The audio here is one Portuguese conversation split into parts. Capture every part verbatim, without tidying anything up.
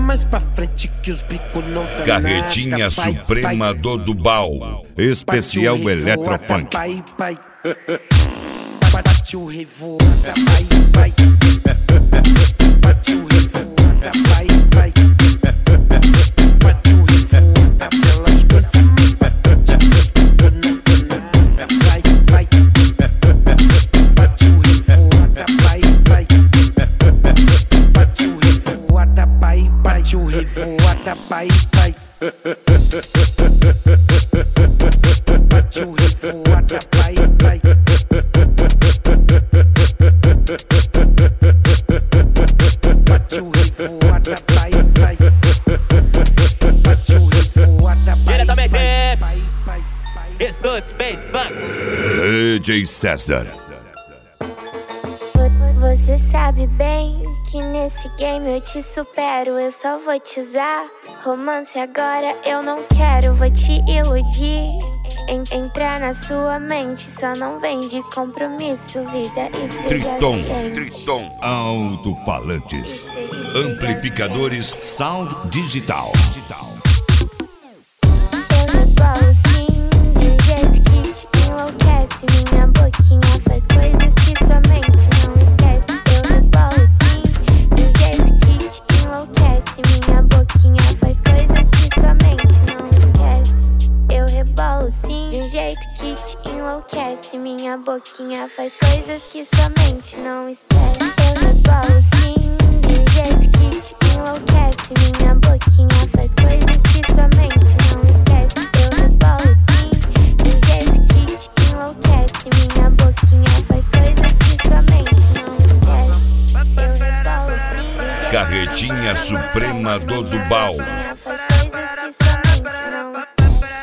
mais pra frente que os bicos não dão Carretinha nada. Vai, Suprema vai. do Dubal, especial Eletrofunk. Vai, vai. Bate o revoada, vai, vai. Bate o revoada, vai, vai. Bate o revoada pelas coisas mais pra frente que os bicos não dão nada. Vai, vai. Bate o revoada, vai, vai. Bate o revoada, vai, bate o revoada, vai, vai. Bate o revoada, vai, vai. Bate o revoada, vai, vai. Bate o revoada, vai, diretamente, vai, vai, vai, vai. Escute, Space Bank. D J César. Você sabe bem que nesse game eu te supero. Eu só vou te usar. Romance agora eu não quero. Vou te iludir. En entrar na sua mente. Só não vem de compromisso, vida. Esteja Triton, ciente. Triton Alto-falantes, amplificadores Sound Digital. Eu rebolo sim, de um jeito que te enlouquece. Minha boquinha faz coisas que sua mente não esquece. Eu rebolo sim, de um jeito que te enlouquece. Minha boquinha faz coisas que sua mente não esquece. Eu rebolo sim, de um jeito que te enlouquece. Minha boquinha faz coisas que sua mente não esquece. Eu rebolo sim, de um jeito que te enlouquece. Minha boquinha faz coisas que sua mente não esquece. Eu rebolo sim, de um jeito que te enlouquece. Minha boquinha faz coisas que sua mente não esquece. Eu rebolo sim, de um jeito Carretinha que te Suprema do Dubal. Minha faz coisas que sua mente não esquece.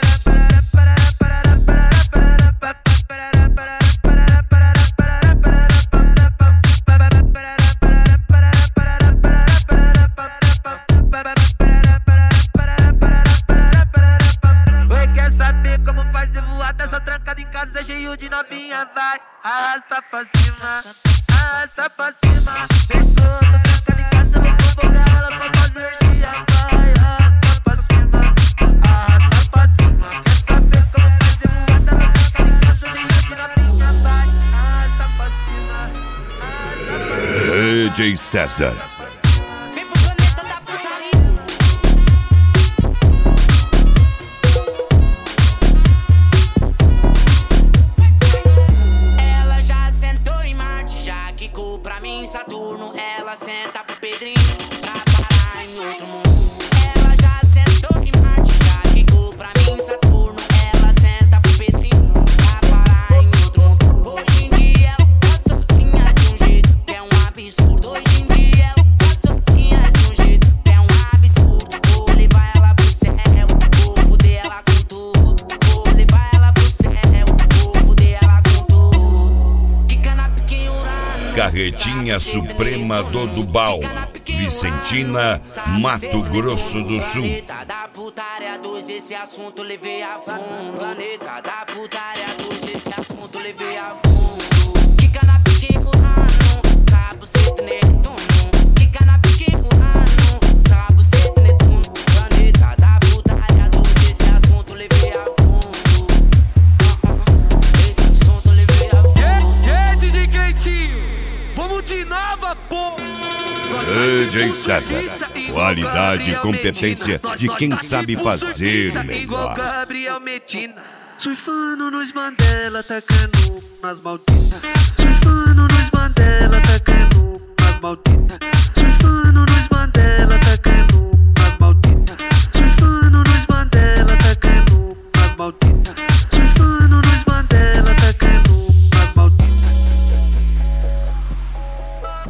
Cheio de novinha, vai, arrasta pra cima, arrasta pra cima. Fechou, tô trancada em casa, vou convocar ela pra fazer dia, vai, arrasta pra cima, arrasta pra cima. Quer saber como fazer voada, tô trancada em casa, cheio de novinha, vai, arrasta pra cima, arrasta pra cima. D J César. Saturno, ela senta pro Pedrinho pra parar em outro mundo. Ela já sentou em Marte, já quicou pra mim. Saturno, ela senta pro Pedrinho pra parar em outro mundo. Hoje em dia ela tá sozinha de um jeito que é um absurdo. Hoje em dia ela tá sozinha de um jeito que é um absurdo. Vou levar ela pro céu, vou fuder ela com tudo. Vou levar ela pro céu, vou fuder ela com tudo. Quica na piquinha Urano. Carretinha Suprema do Dubal, Vicentina, Mato Grosso do Sul. Planeta da putaria dois, esse assunto levei a fundo. Planeta da putaria dois, esse assunto levei a fundo. Quica na pique Urano, sabe você tem Netuno. Quica na pique Urano, sabe você tem Netuno. Planeta da putaria dois, esse assunto levei a fundo. Esse assunto levei a fundo. Yeah, D J Cleitinho, vamos de nova, pô! D J César, qualidade e competência de quem sabe fazer Igual melhor. Gabriel Medina, surfando nos Mandela, tacando nas Malditas. Surfando nos Mandela, tacando nas Malditas. Surfando